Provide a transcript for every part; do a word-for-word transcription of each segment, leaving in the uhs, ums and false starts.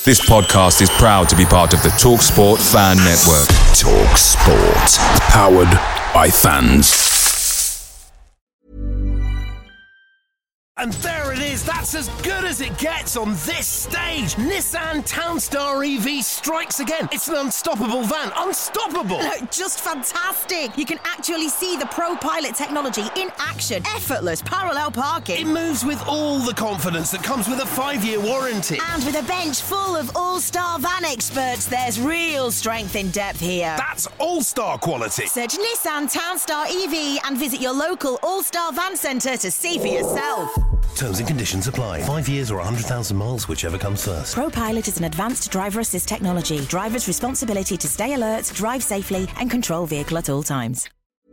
This podcast is proud to be part of the TalkSport Fan Network. TalkSport. Powered by fans. And there it is, that's as good as it gets on this stage. Nissan Townstar E V strikes again. It's an unstoppable van, unstoppable. Look, just fantastic. You can actually see the ProPilot technology in action. Effortless parallel parking. It moves with all the confidence that comes with a five-year warranty. And with a bench full of all-star van experts, there's real strength in depth here. That's all-star quality. Search Nissan Townstar E V and visit your local all-star van centre to see for yourself. Terms and conditions apply. Five years or one hundred thousand miles, whichever comes first. ProPilot is an advanced driver assist technology. Driver's responsibility to stay alert, drive safely and control vehicle at all times.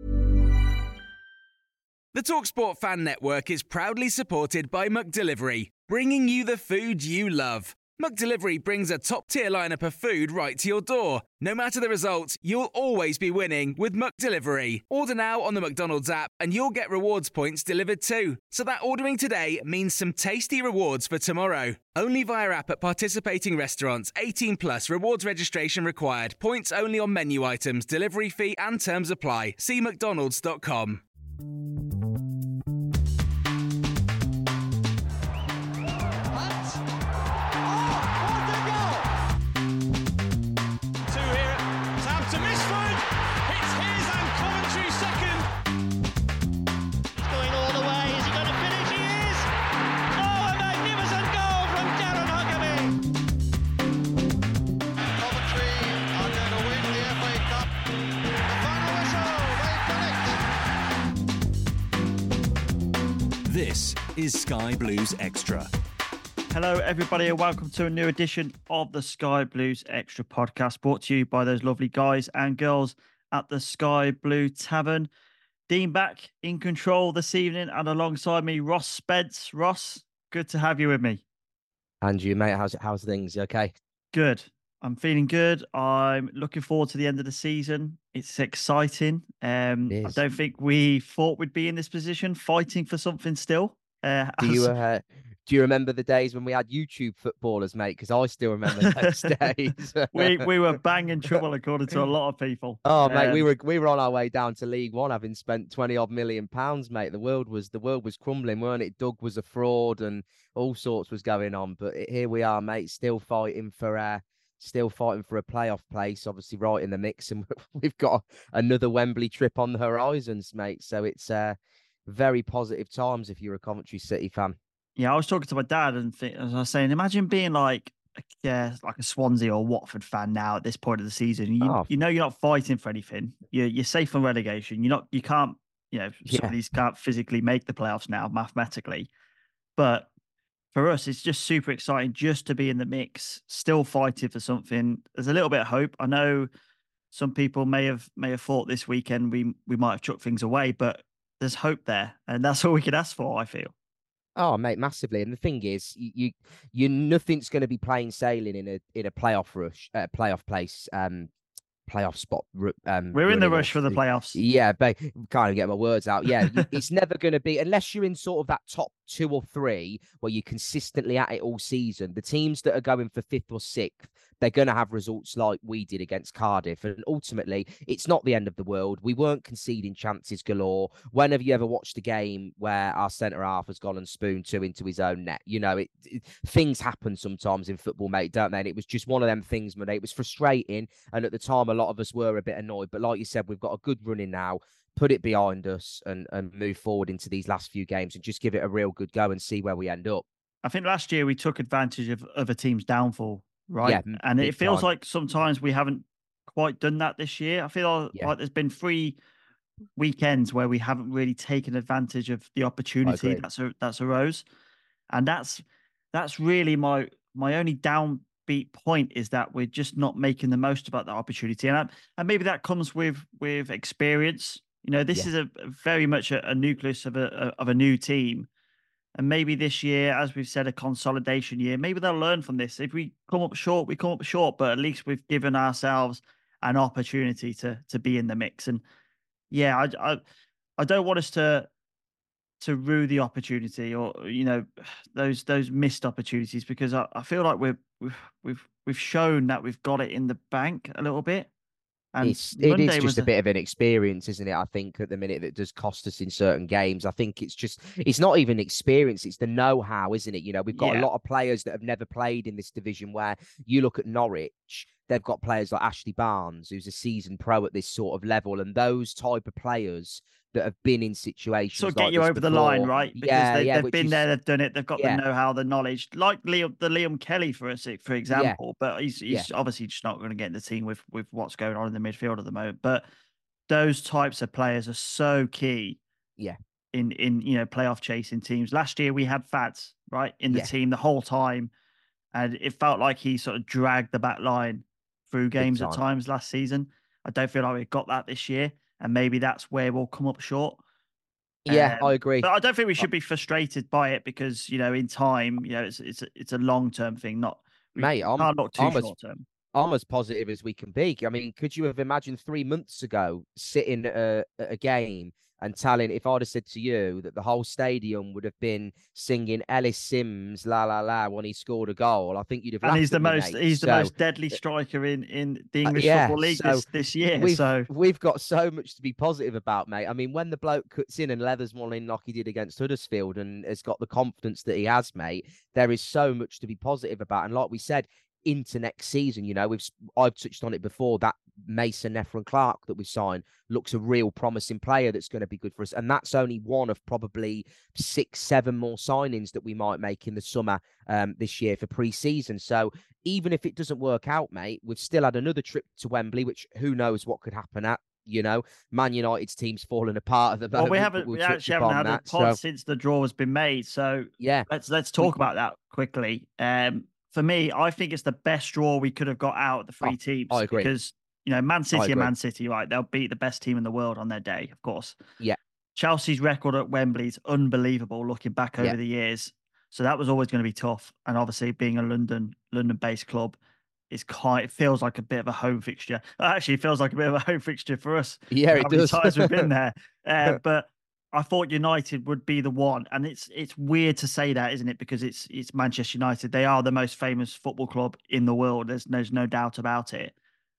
The TalkSport Fan Network is proudly supported by McDelivery, bringing you the food you love. McDelivery brings a top-tier lineup of food right to your door. No matter the result, you'll always be winning with McDelivery. Order now on the McDonald's app and you'll get rewards points delivered too. So that ordering today means some tasty rewards for tomorrow. Only via app at participating restaurants. eighteen plus, rewards registration required. Points only on menu items, delivery fee and terms apply. See mcdonalds dot com. This is Sky Blues Extra. Hello, everybody, and welcome to a new edition of the Sky Blues Extra podcast, brought to you by those lovely guys and girls at the Sky Blue Tavern. Dean back in control this evening, and alongside me, Ross Spence. Ross, good to have you with me. And you, mate, how's how's things? You okay? Good. I'm feeling good. I'm looking forward to the end of the season. It's exciting. Um, it I don't think we thought we'd be in this position, fighting for something still. Uh, do you uh, do you remember the days when we had YouTube footballers, mate? Because I still remember those days. we we were banging trouble, according to a lot of people. Oh, um, mate, we were we were on our way down to League One, having spent twenty odd million pounds, mate. The world was the world was crumbling, weren't it? Doug was a fraud, and all sorts was going on. But here we are, mate, still fighting for uh, still fighting for a playoff place, obviously right in the mix, and we've got another Wembley trip on the horizons, mate. So it's uh, very positive times if you're a Coventry City fan. Yeah, I was talking to my dad, and th- as I was saying, imagine being like, yeah, like a Swansea or Watford fan now at this point of the season. You, Oh. you know, you're not fighting for anything. You're you're safe from relegation. You're not. You can't. You know, some Yeah. of these can't physically make the playoffs now, mathematically, but for us, it's just super exciting just to be in the mix, still fighting for something. There's a little bit of hope. I know some people may have may have thought this weekend we we might have chucked things away, but there's hope there, and that's all we can ask for, I feel. Oh, mate, massively. And the thing is, you, you, you nothing's going to be plain sailing in a in a playoff rush, uh, playoff place, um, playoff spot. Um, We're in the running rush for the playoffs. Yeah, but can't even get my words out. Yeah, it's never going to be, unless you're in sort of that top two or three where you're consistently at it all season. The teams that are going for fifth or sixth, they're going to have results like we did against Cardiff. And ultimately, it's not the end of the world. We weren't conceding chances galore. When have you ever watched a game where our centre-half has gone and spooned two into his own net? You know, it, it, things happen sometimes in football, mate, don't they? And it was just one of them things, mate. It was frustrating. And at the time, a lot of us were a bit annoyed. But like you said, we've got a good run in now. Put it behind us and, and move forward into these last few games and just give it a real good go and see where we end up. I think last year we took advantage of other teams' downfall, right? Yeah, and it feels time. like sometimes we haven't quite done that this year. I feel Yeah. like there's been three weekends where we haven't really taken advantage of the opportunity agree. that's a, that's arose, and that's that's really my my only downbeat point is that we're just not making the most about that opportunity, and I, and maybe that comes with with experience. You know, this Yeah. is a very much a, a nucleus of a of a new team. And maybe this year, as we've said, a consolidation year, maybe they'll learn from this. If we come up short, we come up short, but at least we've given ourselves an opportunity to to be in the mix. And yeah, I I, I don't want us to to rue the opportunity, or you know, those those missed opportunities, because I, I feel like we're we've we've we've shown that we've got it in the bank a little bit. And It's it is Monday just was a a, bit of an experience, isn't it? I think at the minute that does cost us in certain games. I think it's just it's not even experience, it's the know-how, isn't it? You know, we've got a yeah. lot of players that have never played in this division, where you look at Norwich, they've got players like Ashley Barnes, who's a seasoned pro at this sort of level, and those type of players that have been in situations Sort of like get you this over the line, before. right? Because Yeah, they, yeah, they've which been there, is they've done it, they've got the yeah, know-how, the knowledge, like Liam, the Liam Kelly, for us, for yeah, example. But he's yeah, he's obviously just not going to get in the team with with what's going on in the midfield at the moment. But those types of players are so key yeah, in in you know playoff chasing teams. Last year we had Fads right in the yeah, team the whole time, and it felt like he sort of dragged the back line through big games at time. times last season. I don't feel like we got that this year, and maybe that's where we'll come up short. Yeah, I Um, agree. but I don't think we Uh, should be frustrated by it, because you know in time, you know it's it's a, it's a long term thing. Not we, Mate, we I'm can't look too I'm as short term. I'm as positive as we can be. I mean, could you have imagined three months ago sitting at a, at a game and telling, if I'd have said to you that the whole stadium would have been singing Ellis Sims, la la la, when he scored a goal, I think you'd have And he's laughed the at me, most mate. he's the So, most deadly striker in in the uh, English yeah, Football League so this this year. we've So we've got so much to be positive about, mate. I mean, when the bloke cuts in and leathers one in like he did against Huddersfield and has got the confidence that he has, mate, there is so much to be positive about. And like we said, into next season, you know, we've I've touched on it before, that Mason Neffron Clark that we signed looks a real promising player that's going to be good for us. And that's only one of probably six, seven more signings that we might make in the summer um, this year for pre-season. So even if it doesn't work out, mate, we've still had another trip to Wembley, which who knows what could happen at. You know, Man United's team's falling apart at the well, moment, we but haven't we'll we touch actually haven't upon had a that. pod So since the draw has been made. So yeah, let's let's we, talk about that quickly. Um, for me, I think it's the best draw we could have got out of the oh, three teams, I agree. because you know Man I City and agree. Man City, right? They'll beat the best team in the world on their day, of course. Yeah, Chelsea's record at Wembley is unbelievable, looking back yeah, over the years. So that was always going to be tough. And obviously, being a London London-based club, it's kind. It feels like a bit of a home fixture. Actually, it feels like a bit of a home fixture for us. yeah, How it many does. times we've been there? Uh, but I thought United would be the one, and it's it's weird to say that, isn't it? Because it's it's Manchester United. They are the most famous football club in the world. There's there's no doubt about it.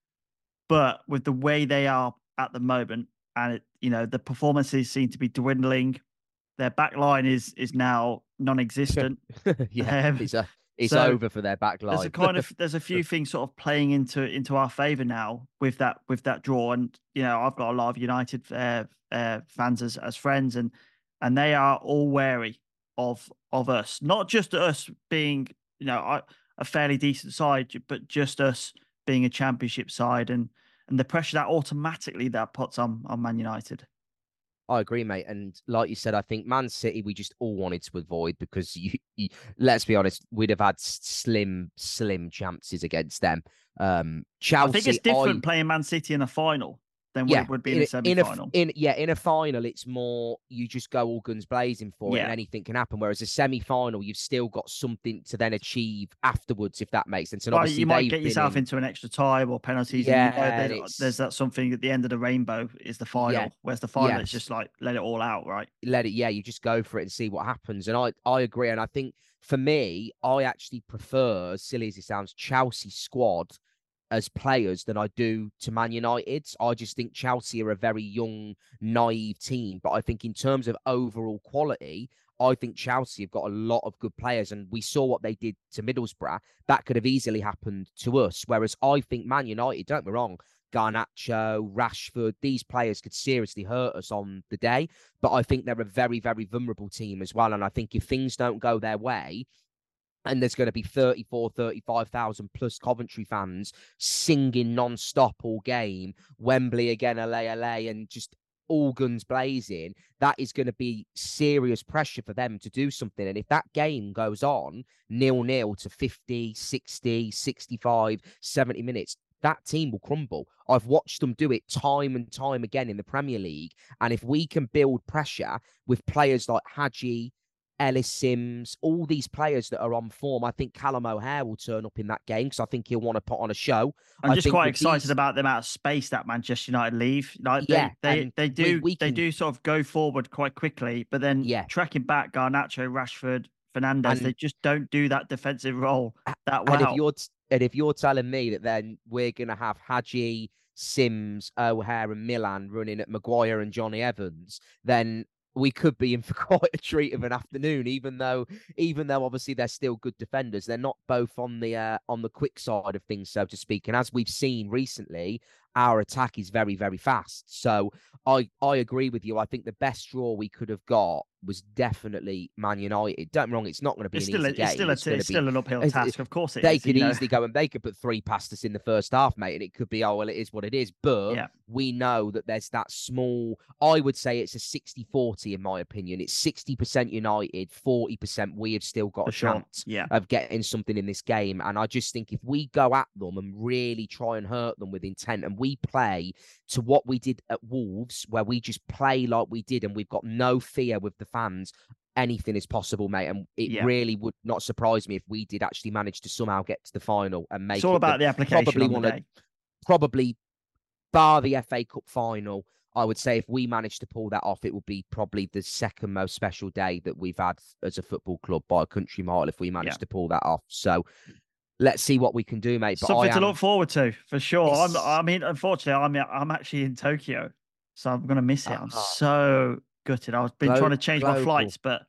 But with the way they are at the moment, and it, you know the performances seem to be dwindling. Their back line is is now non-existent. yeah, Um, it's a it's so over for their back there's a line. kind of there's a few things sort of playing into into our favor now with that with that draw. And you know I've got a lot of United uh, uh, fans as as friends, and and they are all wary of of us, not just us being you know a a fairly decent side, but just us being a championship side, and and the pressure that automatically that puts on on Man United. I agree, mate. And like you said, I think Man City, we just all wanted to avoid, because you, you let's be honest, we'd have had slim, slim chances against them. Um, Chelsea, I think it's different I, playing Man City in a final than what yeah, it would be in, in a a, semi in a final. in yeah in a final, it's more you just go all guns blazing for it, and Yeah. anything can happen. Whereas a semi final, you've still got something to then achieve afterwards, if that makes sense. And Well, obviously, you might they've get been yourself in, into an extra time or penalties, and you know yeah, and there's, it's there's that something at the end of the rainbow is the final. yeah, Whereas the final, it's yes. just like let it all out, right? Let it, yeah, you just go for it and see what happens. And I, I agree. And I think for me, I actually prefer, as silly as it sounds, Chelsea squad as players than I do to Man United's. I just think Chelsea are a very young, naive team. But I think in terms of overall quality, I think Chelsea have got a lot of good players. And we saw what they did to Middlesbrough. That could have easily happened to us. Whereas I think Man United, don't get me wrong, Garnacho, Rashford, these players could seriously hurt us on the day. But I think they're a very, very vulnerable team as well. And I think if things don't go their way, and there's going to be thirty-four, thirty-five thousand plus Coventry fans singing non-stop all game, Wembley again, L A L A, and just all guns blazing, that is going to be serious pressure for them to do something. And if that game goes on nil-nil to fifty, sixty, sixty-five, seventy minutes, that team will crumble. I've watched them do it time and time again in the Premier League. And if we can build pressure with players like Hadji, Ellis Sims, all these players that are on form. I think Callum O'Hare will turn up in that game because I think he'll want to put on a show. I'm I just think quite with excited these- about the amount of space that Manchester United leave. Like Yeah, they they, and they we- do we they can- do sort of go forward quite quickly, but then Yeah. tracking back Garnacho, Rashford, Fernandes, And- they just don't do that defensive role that And if well. you're t- and if you're telling me that then we're going to have Hadji, Sims, O'Hare, and Milan running at Maguire and Johnny Evans, then we could be in for quite a treat of an afternoon. Even though, even though obviously they're still good defenders, they're not both on the uh, on the quick side of things, so to speak. And as we've seen recently, our attack is very, very fast. So I I agree with you. I think the best draw we could have got was definitely Man United. Don't get me wrong, it's not going to be it's an still a, easy game. it's still a, It's gonna it's be- still an uphill it's- task. Of course, it they is, could you know. easily go and they could put three past us in the first half, mate, and it could be, oh, well, it is what it is. But Yeah. we know that there's that small, I would say it's a sixty forty in my opinion. It's sixty percent United, forty percent we have still got For a sure. chance Yeah. of getting something in this game. And I just think if we go at them and really try and hurt them with intent and we play to what we did at Wolves, where we just play like we did and we've got no fear with the fans, anything is possible, mate. And it Yeah. really would not surprise me if we did actually manage to somehow get to the final and make It's all it about the application probably on the wanna- day. probably bar the F A Cup final. I would say if we managed to pull that off, it would be probably the second most special day that we've had as a football club by a country mile if we managed Yeah. to pull that off. So let's see what we can do, mate. But Something I to am, look forward to for sure. I'm, It's- I mean, unfortunately, I'm I'm actually in Tokyo, so I'm gonna miss it. I'm Ah. so gutted. I've been Glo- trying to change my global. flights, but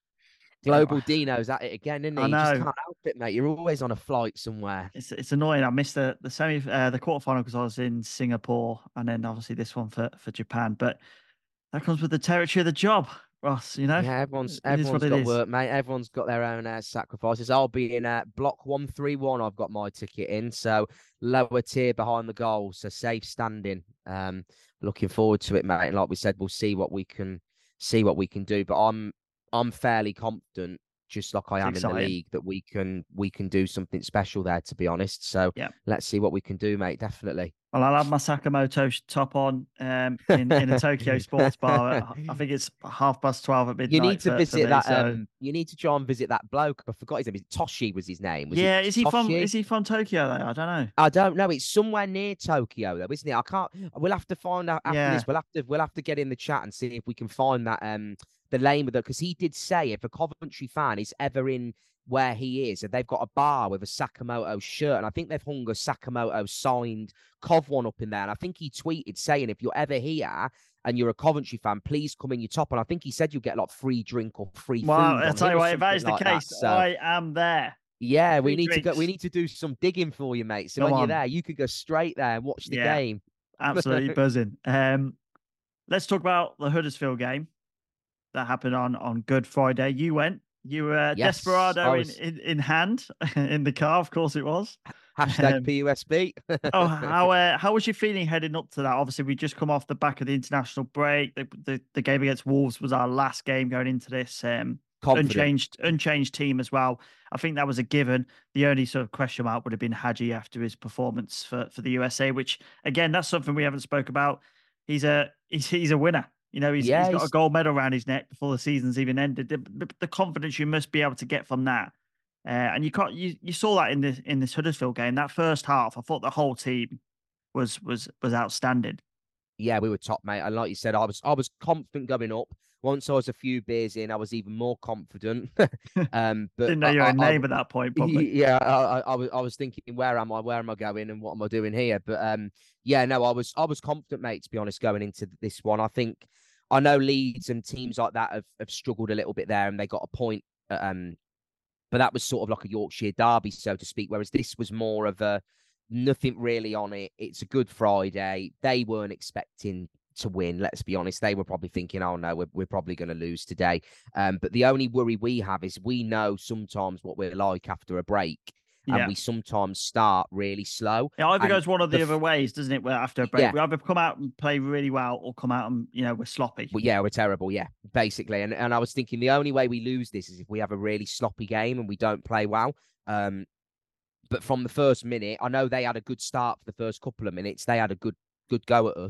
you know, Global Dino's at it again, isn't he? I You just know. can't help it, mate. You're always on a flight somewhere. It's it's annoying. I missed the the semi uh, the quarterfinal because I was in Singapore, and then obviously this one for for Japan. But that comes with the territory of the job, Ross. You know, Yeah, everyone's It is everyone's what it got is. work, mate. Everyone's got their own uh, sacrifices. I'll be in uh, block one three one. I've got my ticket in, so lower tier behind the goal, so safe standing. Um, looking forward to it, mate. And like we said, we'll see what we can see what we can do. But I'm I'm fairly confident, just like I am in the exciting. league, that we can we can do something special there. To be honest, so Yeah. let's see what we can do, mate. Definitely. Well, I'll have my Sakamoto sh- top on um, in, in a Tokyo sports bar. at- I think it's half past twelve at midnight. You need to for- for visit me, that. so- Um, you need to try and visit that bloke. I forgot his name. Is it Toshi? Was his name? Was yeah, it is he from? Toshi? Is he from Tokyo though? I don't know. I don't know. It's somewhere near Tokyo, though, isn't it? I can't. We'll have to find out after Yeah. this. We'll have to. We'll have to get in the chat and see if we can find that. Um, the name of the because he did say if a Coventry fan is ever in where he is, and they've got a bar with a Sakamoto shirt, and I think they've hung a Sakamoto signed Cov one up in there. And I think he tweeted saying if you're ever here and you're a Coventry fan, please come in your top. And I think he said you get like free drink or free Well, food. I'll on tell him you or what, if that is the something like case, that. So, I am there. yeah, we free need to go. We drinks. need to do some digging for you, mate. So Go when you're on. there, you could go straight there and watch the Yeah. game. Absolutely buzzing. Um, let's talk about the Huddersfield game that happened on on Good Friday. You went. You were uh, Yes, Desperado I in, was- in, in hand in the car. Of course, it was. Hashtag Um, P U S B. Oh, how uh, how was you feeling heading up to that? Obviously, we just come off the back of the international break. The the, the game against Wolves was our last game going into this. Um, Confident. unchanged unchanged team as well. I think that was a given. The only sort of question mark would have been Hadji after his performance for, for the U S A, which again, that's something we haven't spoke about. He's a he's he's a winner. You know, he's, Yeah, he's got he's- a gold medal around his neck before the season's even ended. The, the, the confidence you must be able to get from that, uh, and you can't you, you saw that in this in this Huddersfield game. That first half, I thought the whole team was was was outstanding. Yeah, we were top, mate. And like you said, I was I was confident going up. Once I was a few beers in, I was even more confident. um, but Didn't know I- your I- own I- name at that point, probably. Yeah, I, I, I was I was thinking, where am I? Where am I going? And what am I doing here? But um, yeah, no, I was I was confident, mate. To be honest, going into this one, I think I know Leeds and teams like that have, have struggled a little bit there, and they got a point. uh, Um, but that was sort of like a Yorkshire derby, so to speak. Whereas this was more of a nothing really on it. It's a Good Friday. They weren't expecting to win. Let's be honest. They were probably thinking, oh no, we're, we're probably going to lose today. Um, but the only worry we have is we know sometimes what we're like after a break. And Yeah. we sometimes start really slow. It either And goes one of the, the f- other ways, doesn't it? Where after a break, Yeah. we either come out and play really well, or come out and you know we're sloppy. Well, yeah, we're terrible. Yeah, basically. And and I was thinking the only way we lose this is if we have a really sloppy game and we don't play well. Um, but from the first minute, I know they had a good start for the first couple of minutes. They had a good good go at us.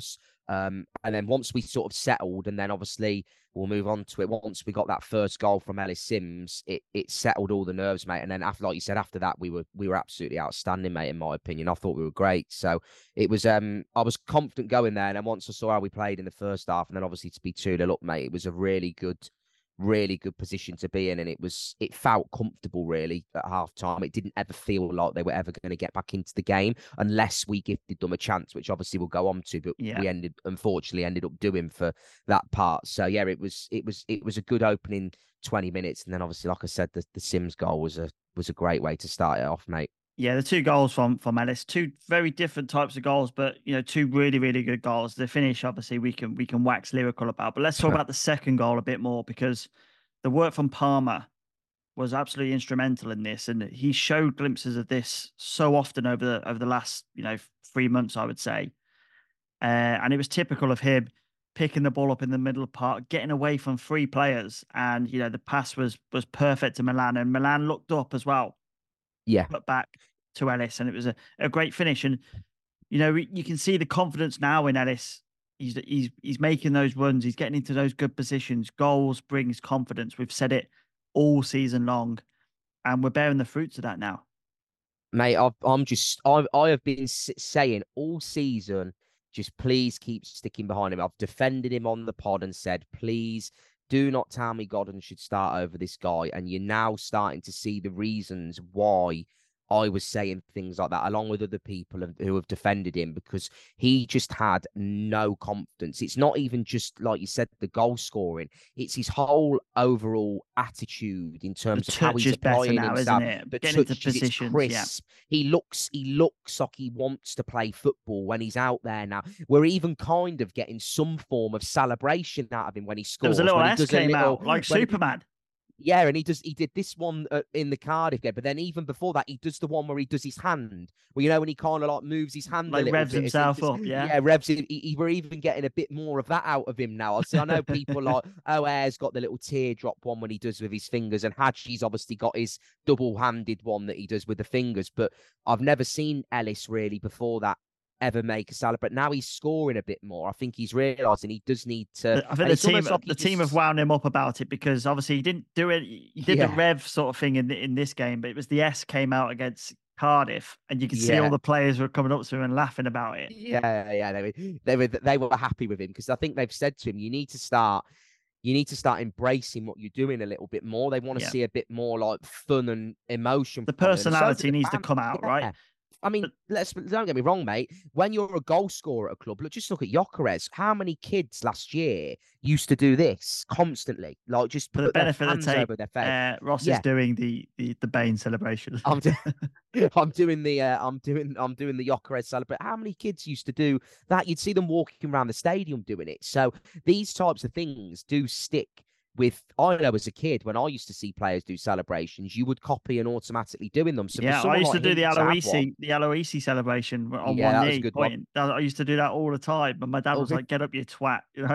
Um, and then once we sort of settled, and then obviously we'll move on to it. Once we got that first goal from Ellis Sims, it it settled all the nerves, mate. And then after, like you said, after that, we were we were absolutely outstanding, mate. In my opinion, I thought we were great. So it was um I was confident going there, and then once I saw how we played in the first half, and then obviously to be two nil up, mate, it was a really good. Really good position to be in, and it was it felt comfortable really at half time. It didn't ever feel like they were ever going to get back into the game unless we gifted them a chance, which obviously we'll go on to, but yeah. we ended unfortunately ended up doing for that part. So yeah, it was it was it was a good opening twenty minutes, and then obviously, like I said, the, the Sims goal was a was a great way to start it off, mate. Yeah, the two goals from from Ellis, two very different types of goals, but you know, two really, really good goals. The finish, obviously, we can we can wax lyrical about, but let's talk about the second goal a bit more, because the work from Palmer was absolutely instrumental in this, and he showed glimpses of this so often over the over the last you know three months, I would say, uh, and it was typical of him picking the ball up in the middle of the park, getting away from three players, and you know the pass was was perfect to Milan, and Milan looked up as well. Yeah, but back to Ellis, and it was a, a great finish. And you know, you can see the confidence now in Ellis. He's he's he's making those runs. He's getting into those good positions. Goals brings confidence. We've said it all season long, and we're bearing the fruits of that now. Mate, I've, I'm just I I have been saying all season, just please keep sticking behind him. I've defended him on the pod and said, please do not tell me Godden should start over this guy. And you're now starting to see the reasons why I was saying things like that, along with other people who have defended him, because he just had no confidence. It's not even just, like you said, the goal scoring. It's his whole overall attitude in terms the of how he's applying now, himself. Isn't it? The Getting touch, into positions, crisp. Yeah. He looks, he looks like he wants to play football when he's out there now. We're even kind of getting some form of celebration out of him when he scores. There was a little when S came little, out, like Superman. He, Yeah, and he does. He did this one uh, in the Cardiff game, but then even before that, he does the one where he does his hand, where you know when he kind of like moves his hand, like a little revs bit. himself just, up. Yeah, yeah, revs. He, he, we're even getting a bit more of that out of him now. See, I know people like oh, Air's got the little teardrop one when he does with his fingers, and Hadji's obviously got his double-handed one that he does with the fingers. But I've never seen Ellis really before that ever make a salad, but now he's scoring a bit more. I think he's realising he does need to. I think the team, like the just... team have wound him up about it, because obviously he didn't do it. He did yeah. the rev sort of thing in in this game, but it was the S came out against Cardiff, and you can see yeah. all the players were coming up to him and laughing about it. Yeah, yeah, they were they were they were happy with him, because I think they've said to him, you need to start. You need to start embracing what you're doing a little bit more. They want to yeah. see a bit more like fun and emotion. The personality so needs to come out, yeah. right? I mean, let's don't get me wrong, mate. When you're a goal scorer at a club, look, just look at Gyökeres. How many kids last year used to do this constantly? Like just for put the benefit their of the tape, over their face. Uh, Ross yeah. is doing the the the Bane celebration. I'm, do- I'm doing the uh, I'm doing I'm doing the Gyökeres celebration. How many kids used to do that? You'd see them walking around the stadium doing it. So these types of things do stick. With I know as a kid, when I used to see players do celebrations, you would copy and automatically doing them. So yeah, I used like to do the Aloisi, one, the Aloisi celebration on yeah, one knee. Point. I used to do that all the time, but my dad was like, "Get up, you twat!" You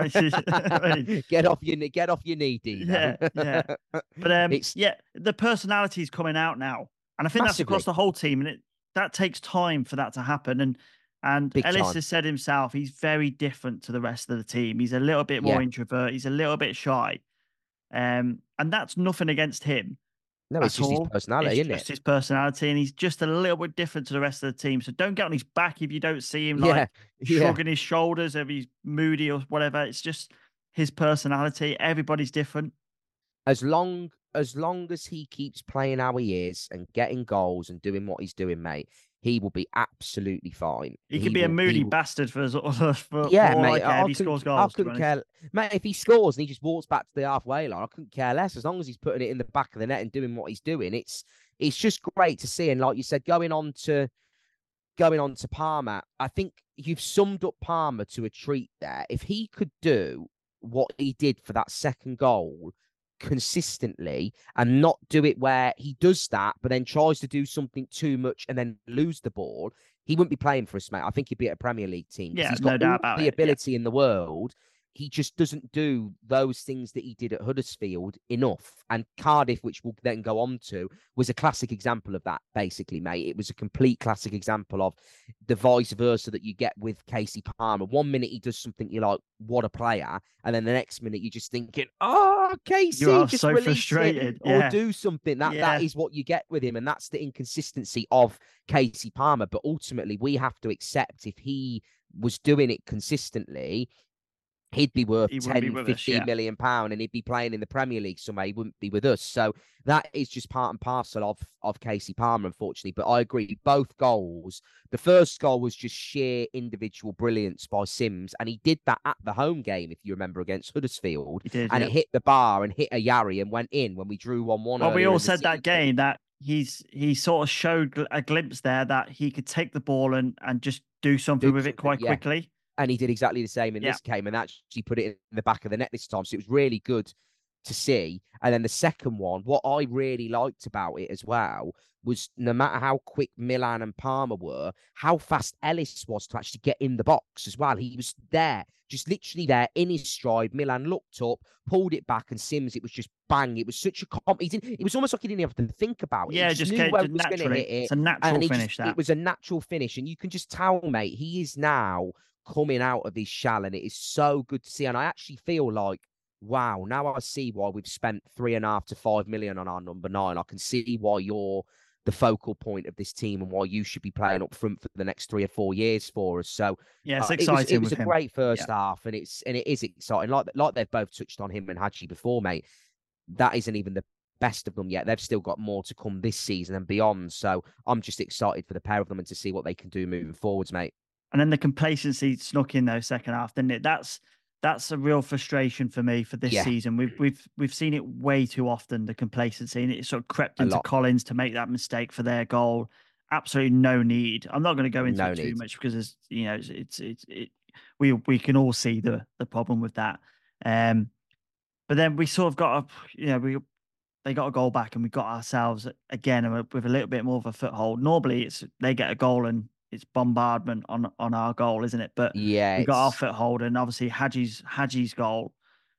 know? get off your get off your knee, Dino. Yeah, yeah. But um, it's... yeah, the personality is coming out now, and I think Massively. that's across the whole team, and it that takes time for that to happen. And and Big Ellis time. has said himself, he's very different to the rest of the team. He's a little bit more yeah. introvert. He's a little bit shy. Um, and that's nothing against him. No, it's just all. his personality, it's isn't just it? his personality, and he's just a little bit different to the rest of the team. So don't get on his back if you don't see him like yeah. shrugging yeah. his shoulders if he's moody or whatever. It's just his personality. Everybody's different. As long as long as he keeps playing how he is and getting goals and doing what he's doing, mate, he will be absolutely fine. He, he could be will, a moody will... bastard for, for yeah, more mate. like I if he scores goals. I couldn't care, mate. If he scores and he just walks back to the halfway line, I couldn't care less. As long as he's putting it in the back of the net and doing what he's doing, it's it's just great to see. And like you said, going on to going on to Palmer, I think you've summed up Palmer to a treat there. If he could do what he did for that second goal consistently and not do it where he does that but then tries to do something too much and then lose the ball, he wouldn't be playing for us, mate. I think he'd be at a Premier League team. Yeah, he's got no doubt about the it. ability yeah. in the world, he just doesn't do those things that he did at Huddersfield enough. And Cardiff, which we'll then go on to, was a classic example of that, basically, mate. It was a complete classic example of the vice versa that you get with Casey Palmer. One minute he does something you're like, what a player. And then the next minute you're just thinking, oh, Casey, you are just so release frustrated. it Yeah. or do something. That Yeah. That is what you get with him. And that's the inconsistency of Casey Palmer. But ultimately, we have to accept if he was doing it consistently, he'd be worth He wouldn't be ten, with us, fifteen yeah. million pound, and he'd be playing in the Premier League somewhere. He wouldn't be with us. So that is just part and parcel of, of Casey Palmer, unfortunately. But I agree, both goals. The first goal was just sheer individual brilliance by Sims, and he did that at the home game, if you remember, against Huddersfield. He did, and yeah. it hit the bar and hit a Yarry and went in when we drew one one. Well, we all said that game that he's he sort of showed gl- a glimpse there that he could take the ball and, and just do something Do with it something, quite yeah. quickly. And he did exactly the same in Yeah. this game and actually put it in the back of the net this time. So it was really good to see. And then the second one, what I really liked about it as well was no matter how quick Milan and Palmer were, how fast Ellis was to actually get in the box as well. He was there, just literally there in his stride. Milan looked up, pulled it back, and Sims, it was just bang. It was such a comp. He didn't, it was almost like he didn't have to think about it. Yeah, he just knew came where to he was going to naturally. hit it. It's a natural and he finish, just, that. It was a natural finish. And you can just tell, mate, he is now coming out of his shell, and it is so good to see. And I actually feel like, wow, now I see why we've spent three and a half to five million on our number nine. I can see why you're the focal point of this team and why you should be playing up front for the next three or four years for us. So Yeah, it's uh, exciting. It was, it was with a him. great first Yeah. half, and it's and it is exciting. Like like they've both touched on him and Hadji before, mate. That isn't even the best of them yet. They've still got more to come this season and beyond. So I'm just excited for the pair of them and to see what they can do moving forwards, mate. And then the complacency snuck in though second half, didn't it? That's that's a real frustration for me for this Yeah. season. We've we've we've seen it way too often, the complacency, and it sort of crept A into lot. Collins to make that mistake for their goal. Absolutely no need. I'm not going to go into No it too need. much because it's you know it's it's, it's it we we can all see the the problem with that. Um, but then we sort of got a you know we they got a goal back and we got ourselves again with a little bit more of a foothold. Normally it's they get a goal and it's bombardment on on our goal, isn't it? But Yeah, we got our it's- foothold, and obviously Hadji's Hadji's goal.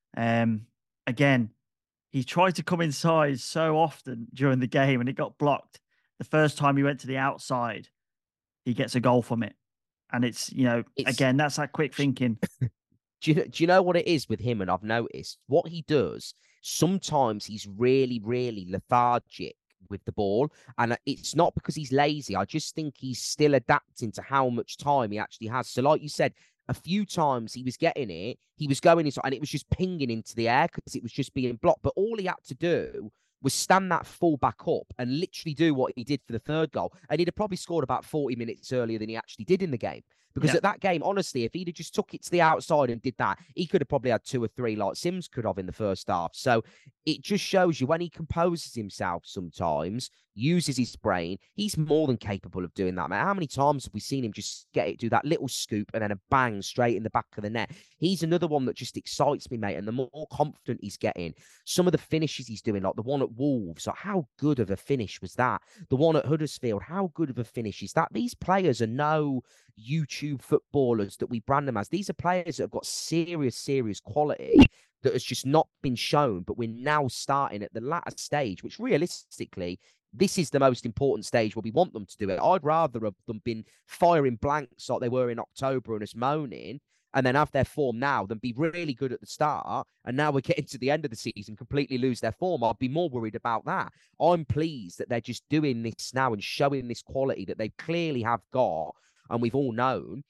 Um, again, he tried to come inside so often during the game, and it got blocked. The first time he went to the outside, he gets a goal from it, and it's you know It's- again that's that quick thinking. Do you, do you know what it is with him? And I've noticed what he does. Sometimes he's really, really lethargic with the ball. And it's not because he's lazy. I just think he's still adapting to how much time he actually has. So like you said, a few times he was getting it, he was going inside, and it was just pinging into the air because it was just being blocked. But all he had to do was stand that full back up and literally do what he did for the third goal. And he'd have probably scored about forty minutes earlier than he actually did in the game. Because Yeah. at that game, honestly, if he'd have just took it to the outside and did that, he could have probably had two or three like Sims could have in the first half. So it just shows you when he composes himself sometimes, uses his brain, he's more than capable of doing that, man. How many times have we seen him just get it, do that little scoop and then a bang straight in the back of the net? He's another one that just excites me, mate. And the more confident he's getting, some of the finishes he's doing, like the one at Wolves, like how good of a finish was that? The one at Huddersfield, how good of a finish is that? These players are no YouTube footballers that we brand them as. These are players that have got serious, serious quality that has just not been shown, but we're now starting at the latter stage, which realistically, this is the most important stage where we want them to do it. I'd rather have them been firing blanks like they were in October and us moaning, and then have their form now than be really good at the start, and now we're getting to the end of the season, completely lose their form. I'd be more worried about that. I'm pleased that they're just doing this now and showing this quality that they clearly have got, and we've all known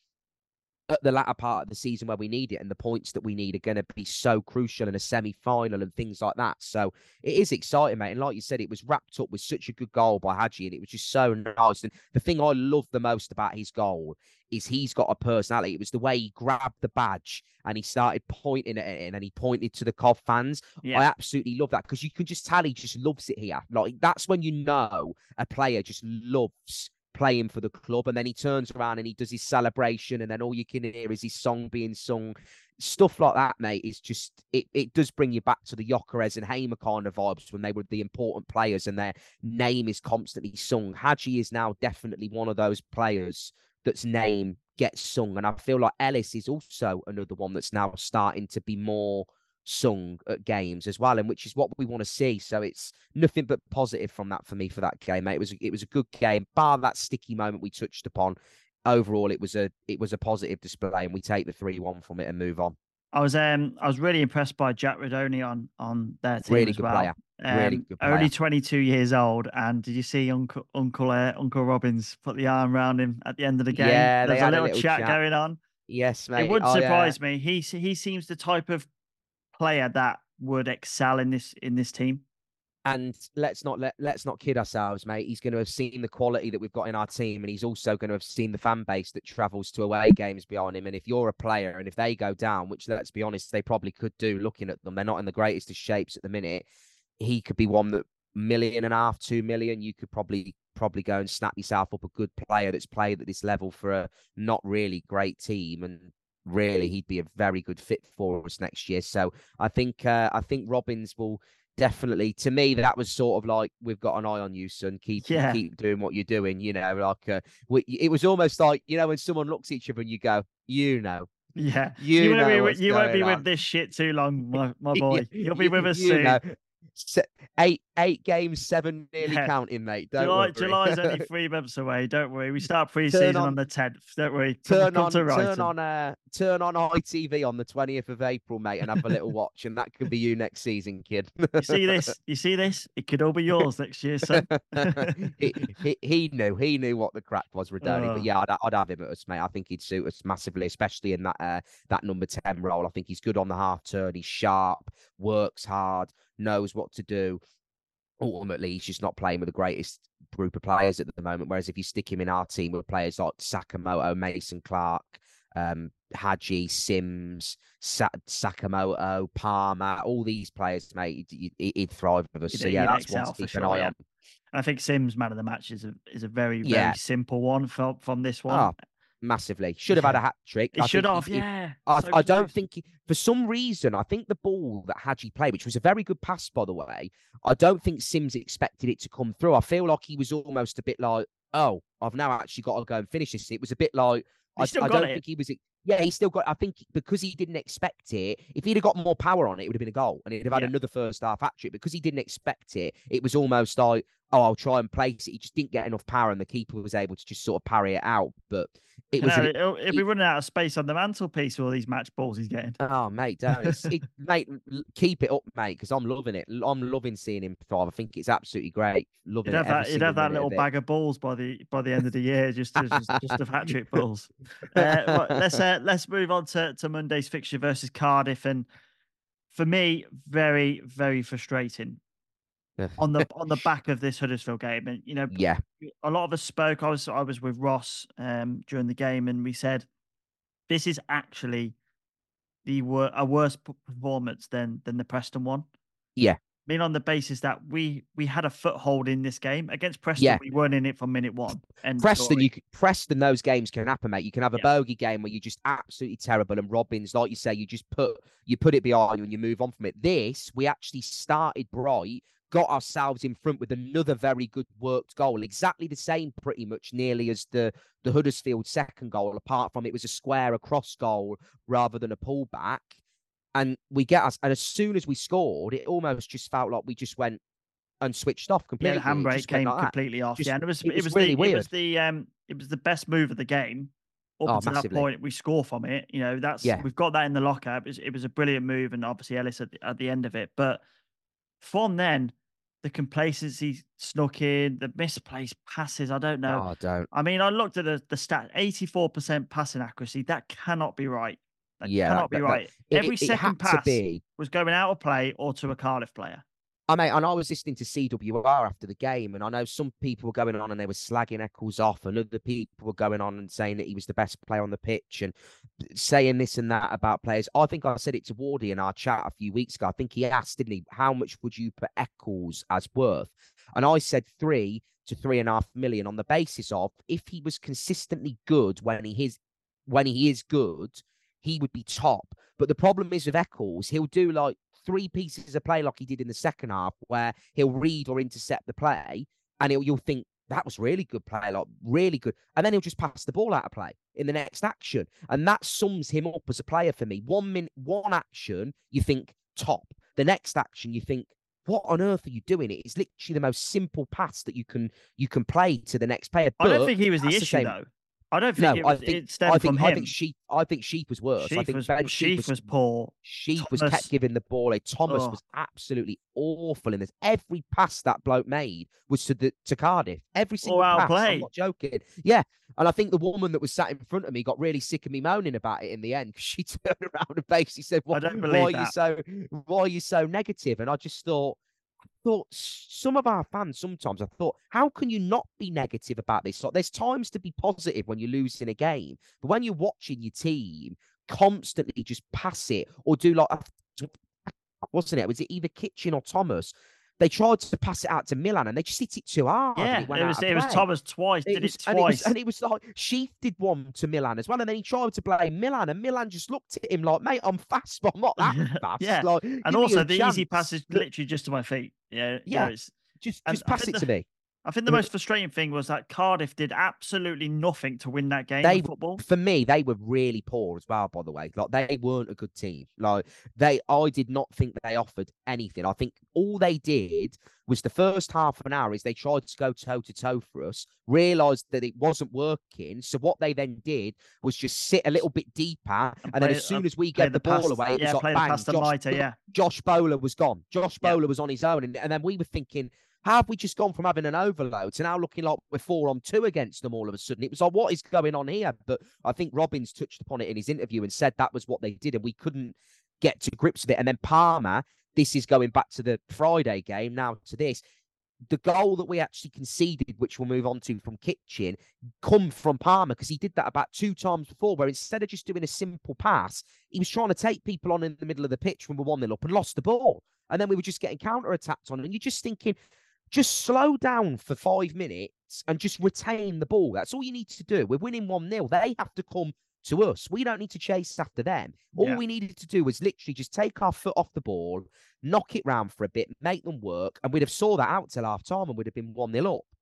at the latter part of the season where we need it, and the points that we need are going to be so crucial in a semi-final and things like that. So it is exciting, mate. And like you said, it was wrapped up with such a good goal by Hadji, and it was just so nice. And the thing I love the most about his goal is he's got a personality. It was the way he grabbed the badge and he started pointing at it, and then he pointed to the Cov fans. Yeah. I absolutely love that because you can just tell he just loves it here. Like that's when you know a player just loves playing for the club. And then he turns around and he does his celebration, and then all you can hear is his song being sung. Stuff like that, mate, is just it, it does bring you back to the Gyökeres and Hamer kind of vibes when they were the important players and their name is constantly sung. Hadji is now definitely one of those players that's name gets sung. And I feel like Ellis is also another one that's now starting to be more sung at games as well, and which is what we want to see. So it's nothing but positive from that for me for that game, mate. It was it was a good game, bar that sticky moment we touched upon. Overall, it was a it was a positive display, and we take the three one from it and move on. I was um I was really impressed by Jack Redoni on on their team Really as good well. player. Um, Really good player. Only twenty-two years old, and did you see Uncle Uncle uh, Uncle Robbins put the arm around him at the end of the game? Yeah, they There's a had a little, little chat, chat. going on. Yes, mate. It wouldn't Oh, surprise yeah. me. He he seems the type of player that would excel in this in this team. And let's not let let's not kid ourselves, mate. He's going to have seen the quality that we've got in our team, and he's also going to have seen the fan base that travels to away games behind him. And if you're a player, and if they go down, which let's be honest, they probably could do, looking at them, they're not in the greatest of shapes at the minute. He could be one that million and a half, two million. You could probably probably go and snap yourself up a good player that's played at this level for a not really great team, and really he'd be a very good fit for us next year. So I think uh, I think Robbins will. Definitely, to me, that was sort of like, we've got an eye on you, son. Keep Yeah. keep doing what you're doing. You know, like uh, we, it was almost like, you know, when someone looks at each other and you go, you know, Yeah, you, you won't know be with, what's you won't be going with on. this shit too long, my, my boy. You- You'll be you- with us you soon. know. Se- eight eight games, seven nearly Yeah. counting, mate. Don't July, worry. July's only three months away. Don't worry. We start Turn pre-season on, on- the tenth. Don't worry. Come, Turn come on, to turn Brighton. on, uh, turn on I T V on the twentieth of April, mate, and have a little watch, and that could be you next season, kid. You see this? You see this? It could all be yours next year, son. he, he he knew he knew what the crack was, Redoni. Oh. But yeah, I'd, I'd have him at us, mate. I think he'd suit us massively, especially in that uh, that number ten role. I think he's good on the half turn. He's sharp, works hard, knows what to do. Ultimately, he's just not playing with the greatest group of players at the moment. Whereas if you stick him in our team with players like Sakamoto, Mason Clark, um, Hadji, Sims, Sa- Sakamoto, Palmer, all these players, mate, he'd, he'd, he'd thrive with us. He'd- So yeah, he'd that's excel one to for keep sure, an eye yeah. on. I think Sims man of the match is a is a very Yeah. very simple one from from this one. Oh, massively. Should have had a Yeah. hat trick. He I should think have, he- he- yeah. I, So I don't close. think, he, for some reason, I think the ball that Hadji played, which was a very good pass, by the way, I don't think Sims expected it to come through. I feel like he was almost a bit like, oh, I've now actually got to go and finish this. It was a bit like, He I, still I got don't it. think he was. Yeah, he still got. I think because he didn't expect it. If he'd have got more power on it, it would have been a goal, and he'd have had Yeah. another first half hat trick. Because he didn't expect it, it was almost like, oh, I'll try and place it. He just didn't get enough power, and the keeper was able to just sort of parry it out. But it was. No, a- it'll, it'll be running out of space on the mantelpiece with all these match balls he's getting. Oh, mate, don't. It's, it, mate, l- keep it up, mate, because I'm loving it. L- I'm loving seeing him thrive. I think it's absolutely great. Loving You'd it. have every that. You'd single have that minute little of it. bag of balls by the by the end of the year, just to, just, just of hat trick balls. Uh, but let's uh, let's move on to, to Monday's fixture versus Cardiff, and for me, very very frustrating on the on the back of this Huddersfield game. And you know, Yeah, a lot of us spoke. I was I was with Ross um, during the game, and we said this is actually the wor- a worse p- performance than than the Preston one. yeah, I mean, on the basis that we we had a foothold in this game against Preston, Yeah. we weren't in it from minute one. And Preston, you c- Preston, those games can happen, mate. You can have a Yeah. bogey game where you're just absolutely terrible, and Robbins, like you say, you just put you put it behind you and you move on from it. This, we actually started bright, got ourselves in front with another very good worked goal, exactly the same, pretty much nearly as the the Huddersfield second goal. Apart from it was a square across goal rather than a pullback, and we get us. And as soon as we scored, it almost just felt like we just went and switched off yeah, completely. the It handbrake just went came like that. completely off. Just- yeah, and it was it it was was, really the it was weird. the um it was the best move of the game. Up Oh, until that massively. point, we score from it. You know, that's Yeah. we've got that in the locker. It was, it was a brilliant move, and obviously Ellis at the, at the end of it. But from then, the complacency snuck in, the misplaced passes. I don't know. Oh, don't. I mean, I looked at the, the stat, eighty-four percent passing accuracy. That cannot be right. That Yeah, cannot that- be that- right. It- Every it, it second had pass to be. was going out of play or to a Cardiff player. I mean, and I was listening to C W R after the game, and I know some people were going on and they were slagging Eccles off, and other people were going on and saying that he was the best player on the pitch and saying this and that about players. I think I said it to Wardy in our chat a few weeks ago. I think he asked, didn't he, how much would you put Eccles as worth? And I said three to three and a half million on the basis of if he was consistently good when he is when he is good, he would be top. But the problem is with Eccles, he'll do like three pieces of play like he did in the second half, where he'll read or intercept the play, and he'll, you'll think that was really good play, like really good. And then he'll just pass the ball out of play in the next action. And that sums him up as a player for me. One minute, one action, you think top. The next action, you think, what on earth are you doing? It's literally the most simple pass that you can you can play to the next player. I don't think he was the issue, though. I don't think no, it, was, I think, it stemmed I think, from him. I think Sheep. I think Sheep was worse. Sheep I think was, Ben Sheep Sheep was, was poor. Sheep Thomas, was kept giving the ball. A Thomas oh. was absolutely awful in this. Every pass that bloke made was to the to Cardiff. Every single pass. Play. I'm not joking. Yeah, and I think the woman that was sat in front of me got really sick of me moaning about it in the end because she turned around and basically said, "Why, I don't why believe are that. you so? Why are you so negative?" And I just thought. thought some of our fans sometimes I thought, how can you not be negative about this? Like, there's times to be positive when you're losing a game, but when you're watching your team constantly just pass it or do like, wasn't it? Was it either Kitchen or Thomas? They tried to pass it out to Milan and they just hit it too hard. Yeah, and it, went it was out of it was play. Thomas twice. It did was, it and it was, twice? and it was like Sheaf did one to Milan as well, and then he tried to blame Milan, and Milan just looked at him like, "Mate, I'm fast, but I'm not that fast." Yeah, like, and also the chance. Easy pass is literally just to my feet. Yeah, yeah. yeah it's, just just pass it the, to me. I think the most frustrating thing was that Cardiff did absolutely nothing to win that game they, in football. For me, they were really poor as well, by the way. Like, they weren't a good team. Like, they, I did not think they offered anything. I think all they did was the first half of an hour is they tried to go toe-to-toe for us, realised that it wasn't working. So what they then did was just sit a little bit deeper, and, and then as soon as we get the, the ball away, it yeah, was like, bang, Josh, Mitre, yeah. Josh Bowler was gone. Josh yeah. Bowler was on his own. And, and then we were thinking, how have we just gone from having an overload to now looking like we're four on two against them all of a sudden? It was like, what is going on here? But I think Robbins touched upon it in his interview and said that was what they did, and we couldn't get to grips with it. And then Palmer, this is going back to the Friday game, now to this. The goal that we actually conceded, which we'll move on to from Kitchen, come from Palmer, because he did that about two times before, where instead of just doing a simple pass, he was trying to take people on in the middle of the pitch when we're one nil up and lost the ball. And then we were just getting counter-attacked on. And you're just thinking, just slow down for five minutes and just retain the ball. That's all you need to do. We're winning one nil. They have to come to us. We don't need to chase after them. All yeah. we needed to do was literally just take our foot off the ball, knock it round for a bit, make them work, and we'd have saw that out till half time and we'd have been one nil up.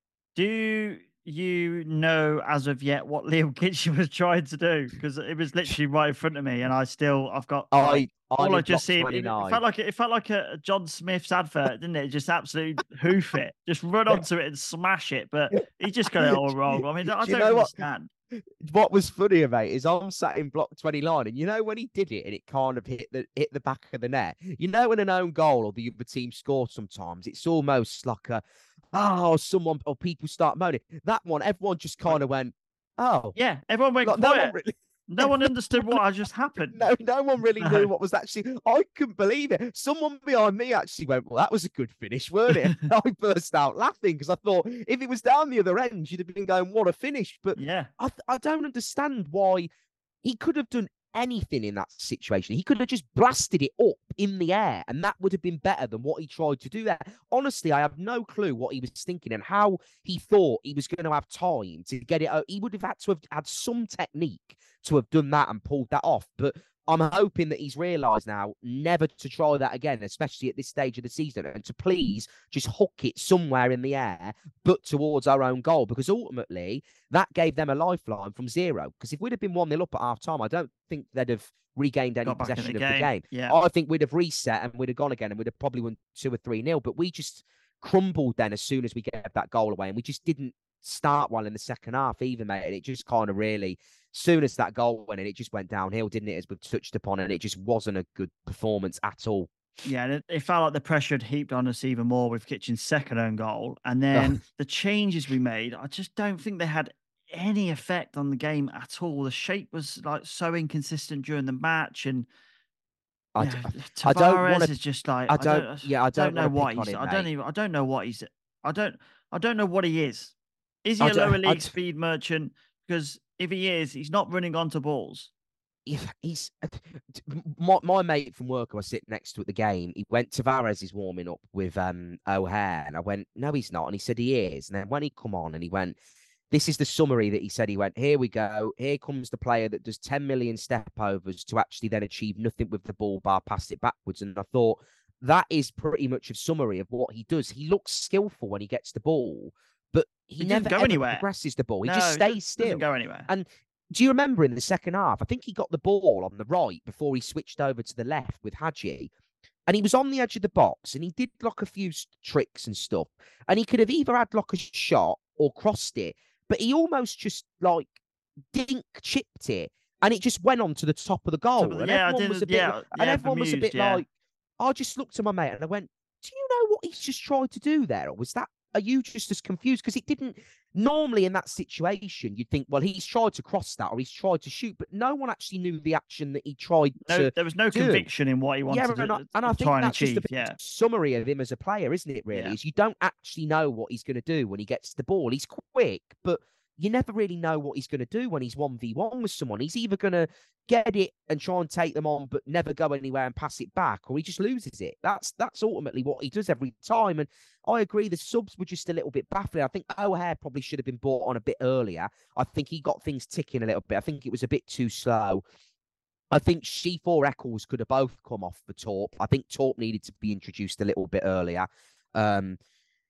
Do you know as of yet what Liam Kitchen was trying to do? Because it was literally right in front of me, and I still, I've got. I, all I just see, it, it felt like it felt like a John Smith's advert, didn't it? Just absolutely hoof it, just run onto it and smash it. But he just got it all wrong. I mean, I do don't understand. What? What was funny, mate, is I'm sat in block twenty-nine, and you know when he did it and it kind of hit the hit the back of the net. You know when an own goal or the other team scored, sometimes it's almost like a oh someone or people start moaning. That one, everyone just kind of went, oh yeah, everyone went like, quiet. No one really... No one understood what had just happened. No, no one really knew what was actually. I couldn't believe it. Someone behind me actually went, "Well, that was a good finish, weren't it?" I burst out laughing because I thought if it was down the other end, you'd have been going, "What a finish!" But yeah, I, I don't understand why he could have done anything in that situation. He could have just blasted it up in the air, and that would have been better than what he tried to do there. Honestly, I have no clue what he was thinking and how he thought he was going to have time to get it out. He would have had to have had some technique to have done that and pulled that off. But I'm hoping that he's realised now never to try that again, especially at this stage of the season, and to please just hook it somewhere in the air, but towards our own goal, because ultimately that gave them a lifeline from zero. Because if we'd have been one nil up at half time, I don't think they'd have regained any Got possession the of the game. Yeah. I think we'd have reset and we'd have gone again and we'd have probably won two or three nil. But we just crumbled then as soon as we gave that goal away, and we just didn't start well in the second half either, mate. And it just kind of really, soon as that goal went in, it just went downhill, didn't it? As we've touched upon, and it just wasn't a good performance at all. Yeah, and it, it felt like the pressure had heaped on us even more with Kitchen's second own goal. And then the changes we made, I just don't think they had any effect on the game at all. The shape was like so inconsistent during the match, and I, yeah, d- Tavares I don't want is just like I don't. I don't yeah, I don't, don't know what he's. he's. Him, I don't mate. even. I don't know what he's. I don't. I don't know what he is. Is he I a lower don't- league I- speed merchant? Because if he is, he's not running onto balls. If he's my, my mate from work who I sit next to at the game, he went, Tavares is warming up with um O'Hare, and I went, no, he's not, and he said he is. And then when he come on and he went, this is the summary that he said. He went, here we go, here comes the player that does ten million step overs to actually then achieve nothing with the ball bar past it backwards. And I thought that is pretty much a summary of what he does. He looks skillful when he gets the ball, but he, He never didn't go ever anywhere. progresses the ball. He No, just it stays just still. Doesn't go anywhere. And do you remember in the second half? I think he got the ball on the right before he switched over to the left with Hadji. And he was on the edge of the box and he did like a few tricks and stuff. And he could have either had like a shot or crossed it, but he almost just like dink chipped it and it just went on to the top of the goal. Top of the- and yeah, I everyone was a didn't- bit, yeah, and yeah, everyone was a bit bemused, yeah. like, I just looked at my mate and I went, do you know what he's just tried to do there? Or was that, are you just as confused? Because it didn't, normally in that situation, you'd think, well, he's tried to cross that or he's tried to shoot, but no one actually knew the action that he tried No, to there was no do. conviction in what he wanted Yeah, to, and I, to and I think try and that's achieve. just a Yeah. summary of him as a player, isn't it, really? Yeah. Is you don't actually know what he's going to do when he gets the ball. He's quick, but you never really know what he's going to do when he's one v one with someone. He's either going to get it and try and take them on, but never go anywhere and pass it back, or he just loses it. That's that's ultimately what he does every time. And I agree, the subs were just a little bit baffling. I think O'Hare probably should have been brought on a bit earlier. I think he got things ticking a little bit. I think it was a bit too slow. I think Sheaf or Eccles could have both come off for Torp. I think Torp needed to be introduced a little bit earlier. Um,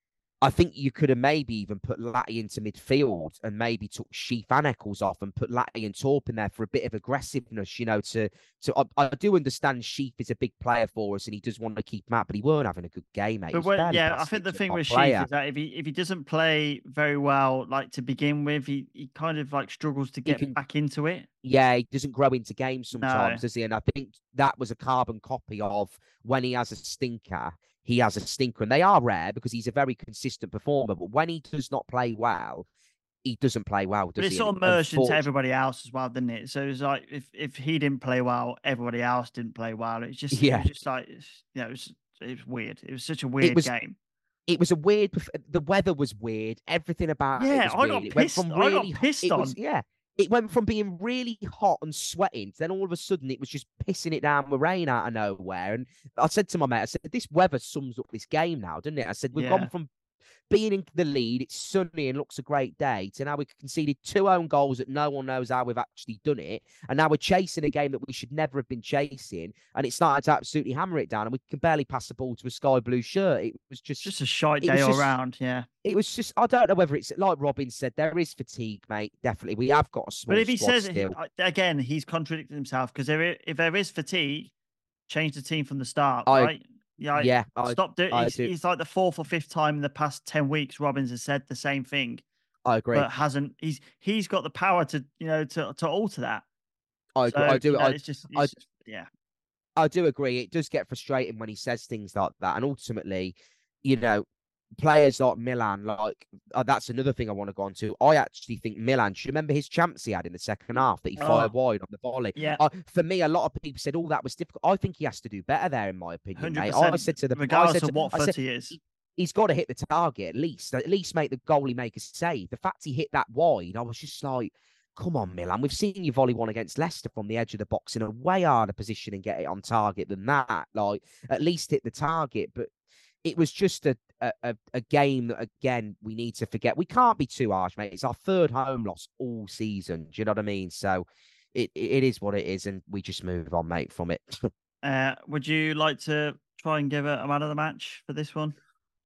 I think you could have maybe even put Latty into midfield and maybe took Sheaf and Eccles off and put Latty and Torp in there for a bit of aggressiveness, you know, to, to I, I do understand Sheaf is a big player for us and he does want to keep him out, but he weren't having a good game, mate. But when, yeah, I think the thing with Sheaf is that if he if he doesn't play very well, like to begin with, he, he kind of like struggles to get can, back into it. Yeah, he doesn't grow into games sometimes, No. does he? And I think that was a carbon copy of when he has a stinker. He has a stinker, and they are rare because he's a very consistent performer. But when he does not play well, he doesn't play well, does But it's he? sort of merged into everybody else as well, didn't it? So it's like if, if he didn't play well, everybody else didn't play well. It's just Yeah. it was just like it's, you know, it was it was weird. It was such a weird was- game. It was a weird. perf- The weather was weird. Everything about Yeah, it was I weird. got It went pissed- from I got really pissed it was- on. Yeah, it went from being really hot and sweating to then all of a sudden it was just pissing it down with rain out of nowhere. And I said to my mate, I said, this weather sums up this game now, doesn't it? I said, we've Yeah. gone from being in the lead, it's sunny and looks a great day, to now we've conceded two own goals that no one knows how we've actually done it. And now we're chasing a game that we should never have been chasing. And it started to absolutely hammer it down. And we can barely pass the ball to a sky blue shirt. It was just, Just a shite it day was all just- round. Yeah. it was just, I don't know whether it's like Robin said, there is fatigue, mate. Definitely. We have got a small But if he squad says still. it, again, he's contradicted himself because there, i- if there is fatigue, change the team from the start, I- right? Yeah, I- yeah, I, stop doing. I He's, do. he's like the fourth or fifth time in the past ten weeks. Robbins has said the same thing, I agree. but hasn't. He's he's got the power to you know to to alter that. I, agree. So, I do. you know, I, it's just, it's I- just- yeah. I do agree. It does get frustrating when he says things like that. And ultimately, you know, players like Milan, like uh, that's another thing I want to go on to. I actually think Milan, do you remember his chance he had in the second half that he Oh. fired wide on the volley? Yeah. Uh, for me, a lot of people said, oh, that was difficult. I think he has to do better there, in my opinion, Hundred mate. I said percent. to the I Regardless said of to- what I foot said, he is. he's got to hit the target at least, at least make the goalie make a save. The fact he hit that wide, I was just like, come on, Milan. We've seen you volley one against Leicester from the edge of the box in a way harder position and get it on target than that. Like, at least hit the target. But it was just a, a, a game that, again, we need to forget. We can't be too harsh, mate. It's our third home loss all season. Do you know what I mean? So it, it is what it is, and we just move on, mate, from it. Uh, would you like to try and give a, a man of the match for this one?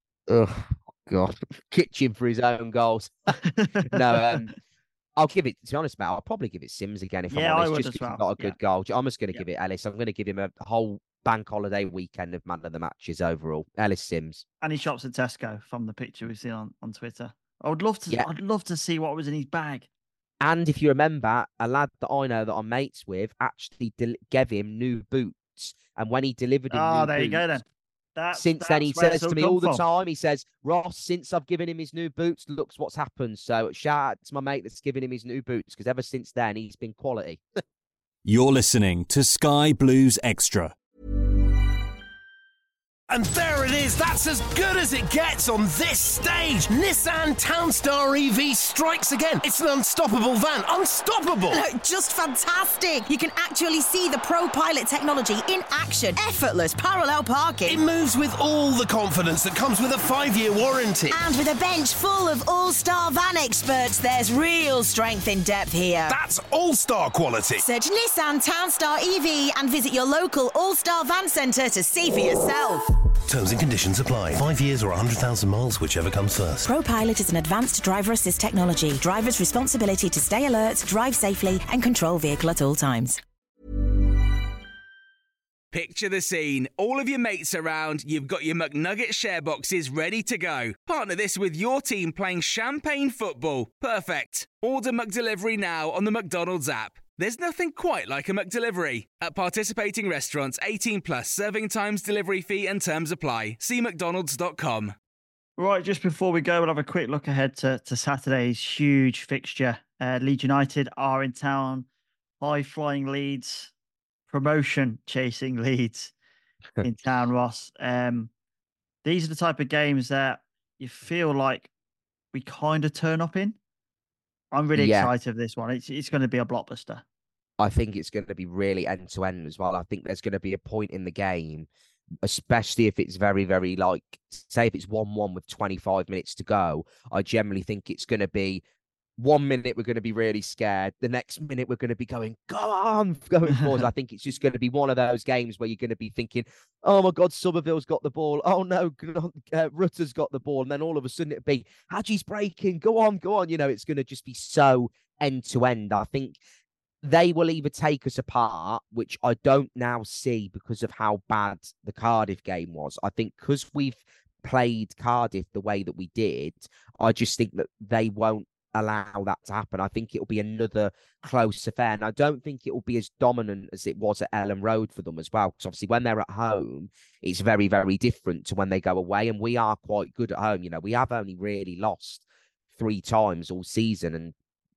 Oh, God. Kitchen for his own goals. no, um, I'll give it, to be honest, mate, I'll probably give it Sims again if Yeah, I'm I honest, would just as because he well, got a good goal. I'm just going to Yeah. give it Ellis. I'm going to give him a whole bank holiday weekend of man of the matches overall. Ellis Sims. And he shops at Tesco from the picture we've seen on, on Twitter. I would love to. Yeah. I'd love to see what was in his bag. And if you remember, a lad that I know that I'm mates with actually del- gave him new boots. And when he delivered him Oh, new there you go then. boots, That's, since then, he that's where says it's to me come all the from. time, he says, Ross, since I've given him his new boots, looks what's happened. So shout out to my mate that's given him his new boots, because ever since then, he's been quality. You're listening to Sky Blues Extra. And there it is, that's as good as it gets on this stage. Nissan Townstar E V strikes again. It's an unstoppable van, unstoppable. Look, just fantastic. You can actually see the Pro Pilot technology in action. Effortless parallel It parking. moves with all the confidence that comes with a five-year warranty. And with a bench full of all-star van experts, there's real strength in depth here. That's all-star quality. Search Nissan Townstar E V and visit your local All-Star Van Centre to see for yourself. Terms and conditions apply. Five years or one hundred thousand miles, whichever comes first. ProPilot is an advanced driver assist technology. Driver's responsibility to stay alert, drive safely, and control vehicle at all times. Picture the scene. All of your mates around, you've got your McNugget share boxes ready to go. Partner this with your team playing champagne football. Perfect. Order McDelivery now on the McDonald's app. There's nothing quite like a McDelivery. At participating restaurants, eighteen plus, serving times, delivery fee and terms apply. See mcdonalds dot com. Right, just before we go, we'll have a quick look ahead to, to Saturday's huge fixture. Uh, Leeds United are in town. High-flying Leeds. Promotion chasing Leeds in town, Ross. Um, these are the type of games that you feel like we kind of turn up in. I'm really Yeah. excited for this one. It's it's going to be a blockbuster. I think it's going to be really end to end as well. I think there's going to be a point in the game, especially if it's very, very like, say, if it's one one with twenty-five minutes to go. I generally think it's going to be one minute we're going to be really scared. The next minute we're going to be going, go on, going forward. I think it's just going to be one of those games where you're going to be thinking, oh my God, Somerville's got the ball. Oh no, uh, Rutter's got the ball. And then all of a sudden it'd be, Hadji's breaking. Go on, go on. You know, it's going to just be so end to end. I think they will either take us apart, which I don't now see because of how bad the Cardiff game was. I think because we've played Cardiff the way that we did, I just think that they won't allow that to happen. I think it'll be another close affair. And I don't think it will be as dominant as it was at Ellen Road for them as well. Because obviously when they're at home, it's very, very different to when they go away. And we are quite good at home. You know, we have only really lost three times all season, and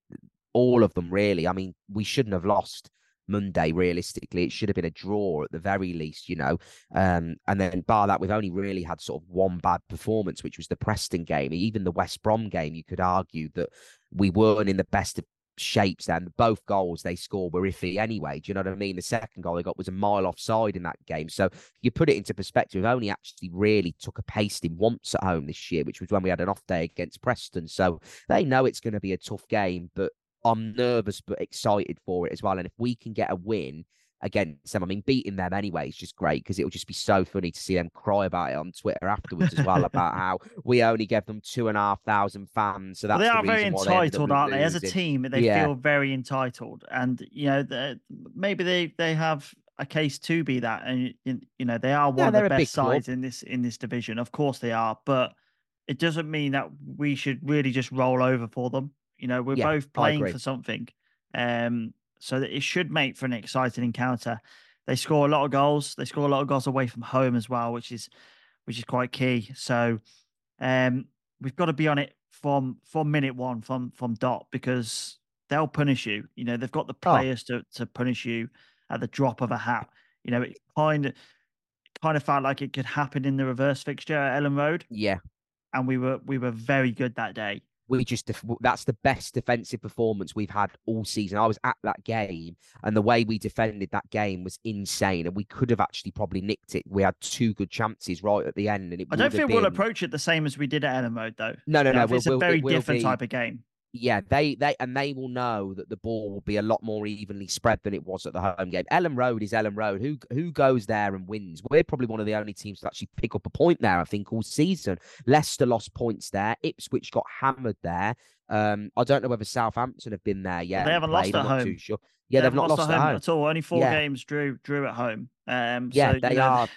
all of them really. I mean, we shouldn't have lost Monday, realistically. It should have been a draw at the very least, you know. Um, and then bar that, we've only really had sort of one bad performance, which was the Preston game. Even the West Brom game, you could argue that we weren't in the best of shapes then. Both goals they scored were iffy anyway. Do you know what I mean? The second goal they got was a mile offside in that game. So you put it into perspective, we've only actually really took a pasting once at home this year, which was when we had an off day against Preston. So they know it's going to be a tough game, but I'm nervous but excited for it as well. And if we can get a win against them, I mean, beating them anyway is just great because it'll just be so funny to see them cry about it on Twitter afterwards as well about how we only gave them two and a half thousand fans. So that's well, they are the very reason why entitled, they aren't they? As a losing. team, they Yeah. feel very entitled, and you know, maybe they they have a case to be that, and you know, they are one Yeah, of they're the a big best club. sides in this in this division. Of course, they are, but it doesn't mean that we should really just roll over for them. You know, we're Yeah, both I playing agree. for something. Um, so that it should make for an exciting encounter. They score a lot of goals. They score a lot of goals away from home as well, which is which is quite key. So um, we've got to be on it from from minute one, from from dot, because they'll punish you. You know, they've got the players to to punish you at the drop of a hat. You know, it kind of kind of felt like it could happen in the reverse fixture at Ellen Road, Yeah. and we were we were very good that day. We just, def- that's the best defensive performance we've had all season. I was at that game, and the way we defended that game was insane. And we could have actually probably nicked it. We had two good chances right at the end, and it I don't would have think been... we'll approach it the same as we did at Ellen Road, though. No, no, You know, no. if we'll- it's a we'll- very it will different be- type of game. Yeah, they they and they will know that the ball will be a lot more evenly spread than it was at the home game. Ellen Road is Ellen Road. Who who goes there and wins? We're probably one of the only teams to actually pick up a point there, I think, all season. Leicester lost points there. Ipswich got hammered there. Um, I don't know whether Southampton have been there yet. They haven't lost played. at I'm not home. too sure. Yeah, they've not lost lost at at home home at all. Only four Yeah. games drew drew at home. Um, Yeah, so, they you know, are.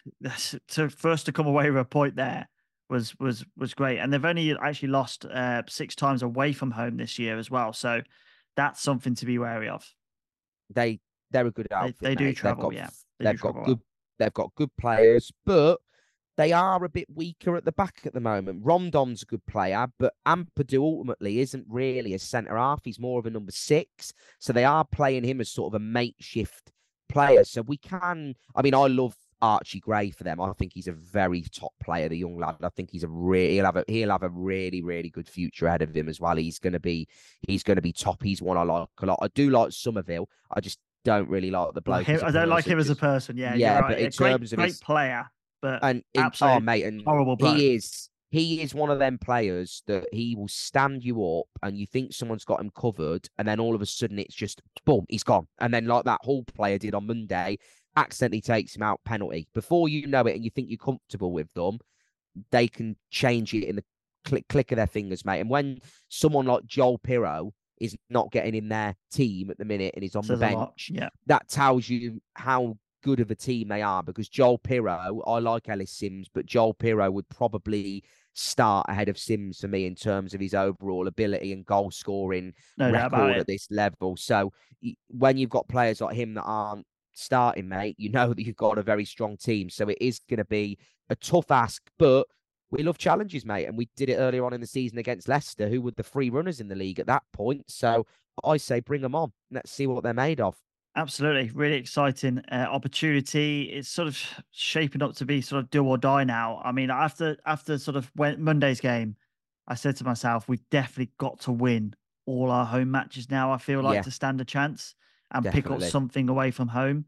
to for us to come away with a point there was was was great, and they've only actually lost uh, six times away from home this year as well. So that's something to be wary of. They they're a good outfit. they do mate. travel, They've got, yeah. They do They've got travel good. well. They've got good players, but they are a bit weaker at the back at the moment. Rondon's a good player, but Ampadu ultimately isn't really a centre half. He's more of a number six. So they are playing him as sort of a makeshift player. So we can. I mean, I love Archie Gray for them. I think he's a very top player, the young lad. I think he's a really he'll have a he'll have a really really good future ahead of him as well. He's going to be he's going to be top. He's one I like a lot. I do like Somerville. I just don't really like the bloke. Him- as a I don't like person, him as a just- person. Yeah, Yeah, you're but right. in A great, terms of great his- player, but and in, oh absolute mate, and horrible bloke. he is he is one of them players that he will stand you up, and you think someone's got him covered, and then all of a sudden it's just boom, he's gone, and then like that Hull player did on Monday, accidentally takes him out, penalty. Before you know it and you think you're comfortable with them, they can change it in the click, click of their fingers, mate. And when someone like Joel Pirro is not getting in their team at the minute and he's on Says the a lot, bench, yeah. that tells you how good of a team they are, because Joel Pirro, I like Ellis Sims, but Joel Pirro would probably start ahead of Sims for me in terms of his overall ability and goal scoring No doubt about record it. at this level. So when you've got players like him that aren't starting, mate, you know that you've got a very strong team. So it is going to be a tough ask, but we love challenges, mate. And we did it earlier on in the season against Leicester, who were the free runners in the league at that point. So I say bring them on. Let's see what they're made of. Absolutely. Really exciting uh, opportunity. It's sort of shaping up to be sort of do or die now. I mean, after after sort of when, Monday's game, I said to myself, we've definitely got to win all our home matches now, I feel like, Yeah. to stand a chance and Definitely. pick up something away from home.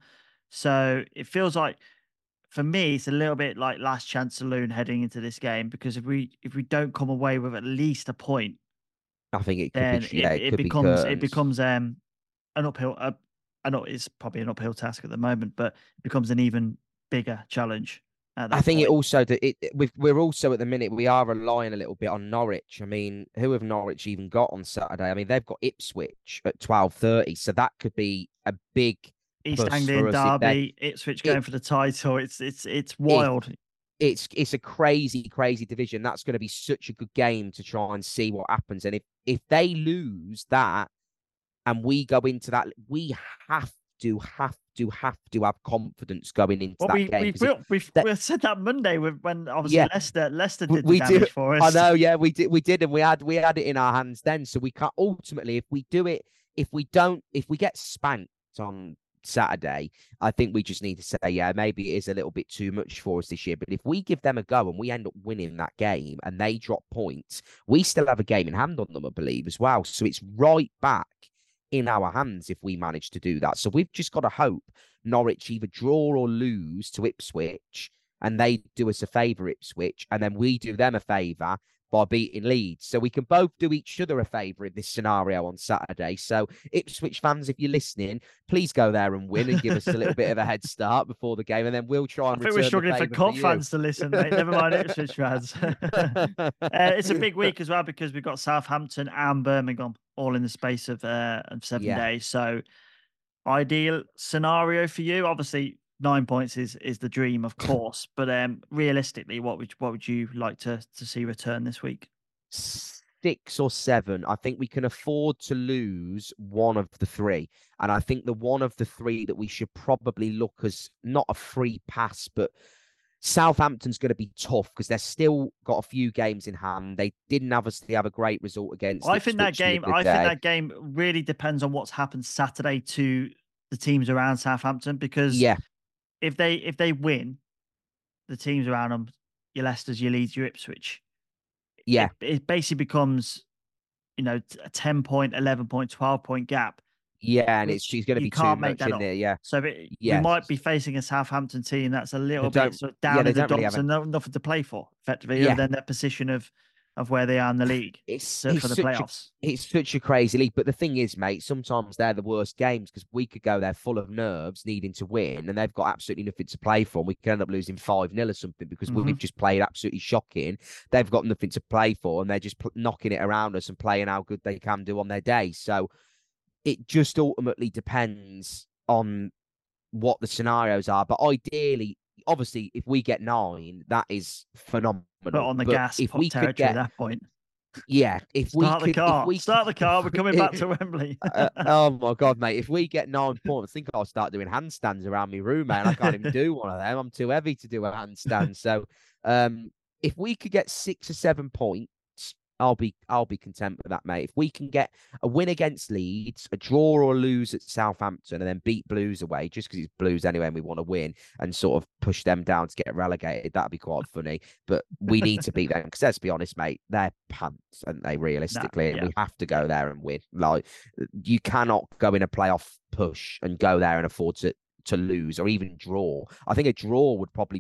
So it feels like, for me, it's a little bit like last chance saloon heading into this game, because if we if we don't come away with at least a point, I think it could then be, yeah, it, it, it could becomes be it becomes um an uphill. Uh, I know it's probably an uphill task at the moment, but it becomes an even bigger challenge at that I think point. it also that it we've, we're also at the minute we are relying a little bit on Norwich. I mean, who have Norwich even got on Saturday? I mean, they've got Ipswich at twelve thirty, so that could be a big East plus Anglian for us if they- derby, Ipswich going it- for the title. It's it's it's wild. It's it's a crazy, crazy division. That's going to be such a good game to try and see what happens. And if if they lose that, and we go into that, we have to have to have to have confidence going into Well, that we game. we 'cause if- we that- we said that Monday with when obviously Yeah. Leicester Leicester We- did we the do- damage for us. I know, yeah, we did, we did, and we had we had it in our hands then. So we can't ultimately, if we do it, if we don't, if we get spanked on Saturday, I think we just need to say, yeah, maybe it is a little bit too much for us this year. But if we give them a go and we end up winning that game and they drop points, we still have a game in hand on them, I believe, as well. So it's right back in our hands if we manage to do that. So we've just got to hope Norwich either draw or lose to Ipswich, and they do us a favour, Ipswich, and then we do them a favour by beating Leeds. So we can both do each other a favour in this scenario on Saturday. So Ipswich fans, if you're listening, please go there and win and give us a little bit of a head start before the game, and then we'll try I and think we're return the struggling for favour Cop you. fans to listen, mate. Never mind Ipswich fans. uh, it's a big week as well, because we've got Southampton and Birmingham all in the space of uh, of seven Yeah. days. So ideal scenario for you, obviously nine points is is the dream, of course. But um, realistically, what would what would you like to to see return this week? Six or seven. I think we can afford to lose one of the three. And I think the one of the three that we should probably look as not a free pass, but Southampton's going to be tough because they've still got a few games in hand. They didn't obviously have a great result against. I think that Ipswich the game. other I day. think that game really depends on what's happened Saturday to the teams around Southampton. Because Yeah, if they if they win, the teams around them, your Leicesters, your Leeds, your Ipswich, yeah, it, it basically becomes, you know, a ten point, eleven point, twelve point gap. yeah, and it's, which it's going to you be too can't make much that in up. there. Yeah, So it, Yeah. we might be facing a Southampton team that's a little They don't- bit sort of yeah, down they in the don't really dumps have and no, nothing to play for, effectively, Yeah. other than their position of of where they are in the league it's, so- it's for the such a playoffs. It's such a crazy league. But the thing is, mate, sometimes they're the worst games because we could go there full of nerves, needing to win, and they've got absolutely nothing to play for. And we could end up losing five nil or something because Mhm. we've just played absolutely shocking. They've got nothing to play for, and they're just pl- knocking it around us and playing how good they can do on their day. So it just ultimately depends on what the scenarios are. But ideally, obviously, if we get nine, that is phenomenal. But on the But gas if pop we territory could get, at that point. yeah, if Start we the could, car. if we Start the car. We're coming back to it- Wembley. uh, oh my god, mate! If we get nine points, I think I'll start doing handstands around my room, mate. I can't even do one of them. I'm too heavy to do a handstand. So, um, if we could get six or seven points, I'll be I'll be content with that, mate. If we can get a win against Leeds, a draw or a lose at Southampton, and then beat Blues away, just because it's Blues anyway, and we want to win, and sort of push them down to get relegated, that'd be quite funny. But we need to beat them because let's be honest, mate, they're pants, aren't they? Realistically, and yeah. we have to go there and win. Like you cannot go in a playoff push and go there and afford to to lose or even draw. I think a draw would probably be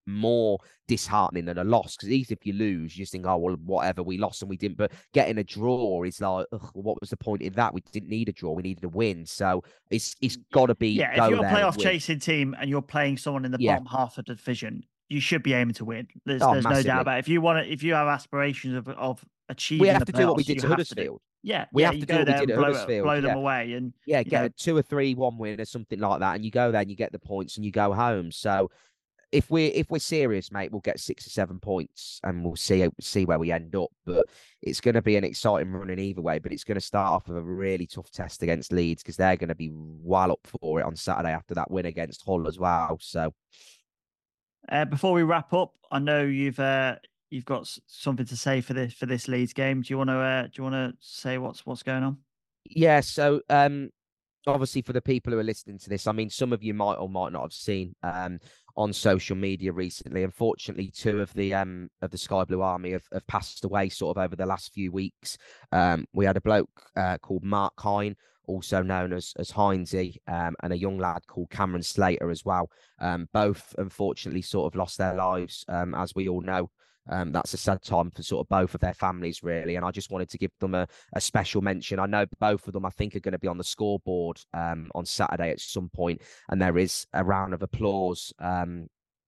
more disheartening than a loss, because even if you lose, you just think, oh, well, whatever, we lost and we didn't. But getting a draw is like, ugh, what was the point in that? We didn't need a draw. We needed a win. So it's it's got to be. Yeah, if you're a playoff chasing team and you're playing someone in the yeah. bottom half of the division, you should be aiming to win. There's, oh, there's no doubt about it. If you want to, if you have aspirations of, of achieving, we have to playoffs, do what we did to Huddersfield. Yeah, we yeah, have to do what we did at blow, Huddersfield. Blow them yeah. away, and yeah, get know. a two or three one win or something like that, and you go there and you get the points and you go home. So if we're if we're serious, mate, we'll get six or seven points and we'll see see where we end up. But it's going to be an exciting run in either way. But it's going to start off with a really tough test against Leeds, because they're going to be well up for it on Saturday after that win against Hull as well. So uh, before we wrap up, I know you've. Uh... You've got something to say for this for this Leeds game. Do you want to uh, do you want to say what's what's going on? Yeah. So um, obviously for the people who are listening to this, I mean, some of you might or might not have seen um, on social media recently. Unfortunately, two of the um of the Sky Blue Army have, have passed away sort of over the last few weeks. Um, we had a bloke uh, called Mark Hine, also known as as Hinesy, um, and a young lad called Cameron Slater as well. Um, both unfortunately sort of lost their lives, um, as we all know. Um, that's a sad time for sort of both of their families, really. And I just wanted to give them a, a special mention. I know both of them, I think, are going to be on the scoreboard um, on Saturday at some point. And there is a round of applause um,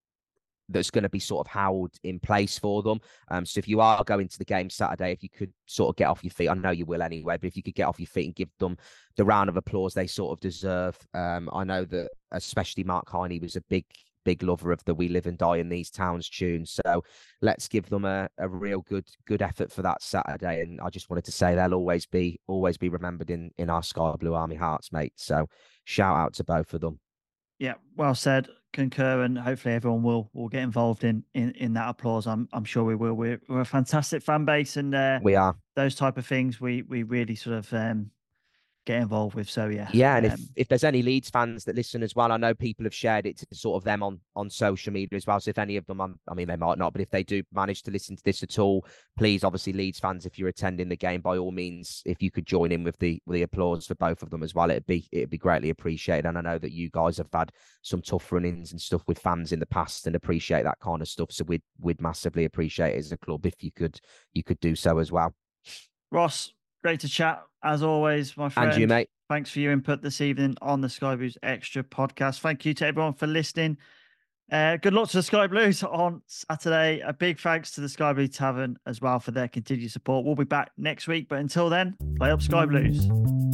that's going to be sort of held in place for them. Um, so if you are going to the game Saturday, if you could sort of get off your feet, I know you will anyway, but if you could get off your feet and give them the round of applause they sort of deserve. Um, I know that especially Mark Heine was a big big lover of the We Live and Die in These Towns tune. So let's give them a, a real good good effort for that Saturday. And I just wanted to say they'll always be always be remembered in, in our Sky Blue Army hearts, mate. So shout out to both of them. Yeah, well said. Concur, and hopefully everyone will will get involved in in, in that applause. I'm I'm sure we will. We're, we're a fantastic fan base, and uh, we are those type of things we we really sort of um, get involved with. So yeah, yeah. And um, if, if there's any Leeds fans that listen as well, I know people have shared it to sort of them on on social media as well. So if any of them, I'm, I mean, they might not, but if they do manage to listen to this at all, please, obviously, Leeds fans, if you're attending the game, by all means, if you could join in with the with the applause for both of them as well, it'd be it'd be greatly appreciated. And I know that you guys have had some tough run-ins and stuff with fans in the past and appreciate that kind of stuff. So we'd we'd massively appreciate it as a club if you could you could do so as well. Ross, great to chat as always, my friend. And you, mate. Thanks for your input this evening on the Sky Blues Extra podcast. Thank you to everyone for listening. Uh, good luck to the Sky Blues on Saturday. A big thanks to the Sky Blue Tavern as well for their continued support. We'll be back next week, but until then, play up Sky Blues.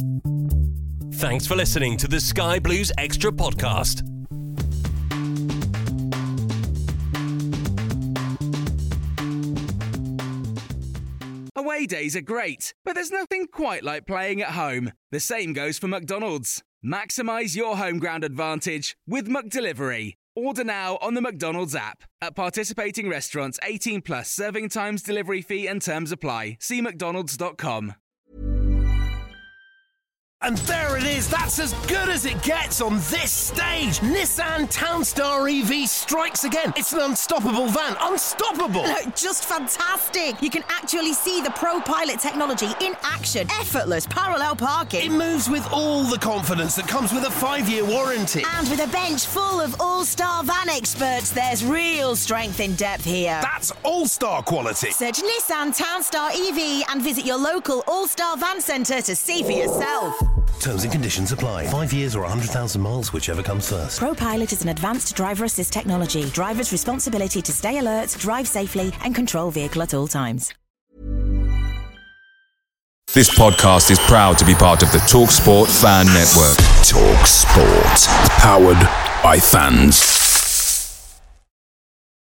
Thanks for listening to the Sky Blues Extra podcast. Away days are great, but there's nothing quite like playing at home. The same goes for McDonald's. Maximise your home ground advantage with McDelivery. Order now on the McDonald's app. At participating restaurants, eighteen plus, serving times, delivery fee and terms apply. See mcdonalds dot com. And there it is, that's as good as it gets on this stage. Nissan Townstar E V strikes again. It's an unstoppable van, unstoppable. No, just fantastic. You can actually see the ProPilot technology in action. Effortless parallel parking. It moves with all the confidence that comes with a five-year warranty. And with a bench full of all-star van experts, there's real strength in depth here. That's all-star quality. Search Nissan Townstar E V and visit your local all-star van centre to see for yourself. Terms and conditions apply. Five years or one hundred thousand miles, whichever comes first. ProPilot is an advanced driver assist technology. Driver's responsibility to stay alert, drive safely, and control vehicle at all times. This podcast is proud to be part of the TalkSport Fan Network. TalkSport. Powered by fans.